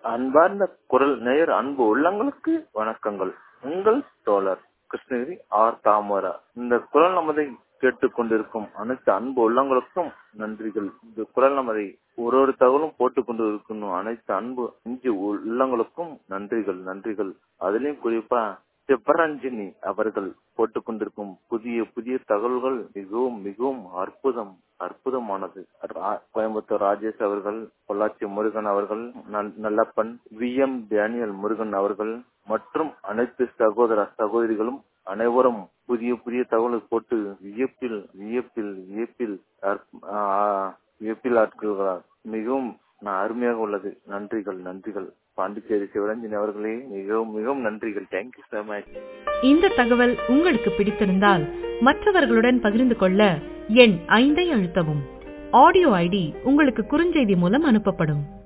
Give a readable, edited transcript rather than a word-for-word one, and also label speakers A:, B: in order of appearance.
A: அன்பார்ந்த குரல் நேயர் அன்பு உள்ளங்களுக்கு வணக்கங்கள். உங்கள் தோழர் கிருஷ்ணகிரி ஆர் தாமரா. இந்த குரல் நமதை கேட்டுக்கொண்டிருக்கும் அனைத்து அன்பு உள்ளங்களுக்கும் நன்றிகள். இந்த குரல் நமதை ஒரு தகவலும் போட்டுக்கொண்டு இருக்கும் அனைத்து அன்பு இஞ்சி உள்ளங்களுக்கும் நன்றிகள். அதுலயும் குறிப்பா சிவரஞ்சனி அவர்கள் போட்டுக்கொண்டிருக்கும் புதிய தகவல்கள் மிகவும் அற்புதமானது. கோயம்புத்தூர் ராஜேஷ் அவர்கள், பொள்ளாச்சி முருகன் அவர்கள், நல்லப்பன், VM டேனியல் முருகன் அவர்கள் மற்றும் அனைத்து சகோதரிகளும் அனைவரும் புதிய தகவல் போட்டு வியப்பில் ஆட்கொள்கிறார். மிகவும் அருமையாக உள்ளது. நன்றிகள். பாண்டிச்சேரி சிவரஞ்சனி அவர்களே மிகவும் நன்றிகள். Thank you so much.
B: இந்த தகவல் உங்களுக்கு பிடித்திருந்தால் மற்றவர்களுடன் பகிர்ந்து கொள்ள எண் 5 அழுத்தவும். ஆடியோ ஐடி உங்களுக்கு குறுஞ்செய்தி மூலம் அனுப்பப்படும்.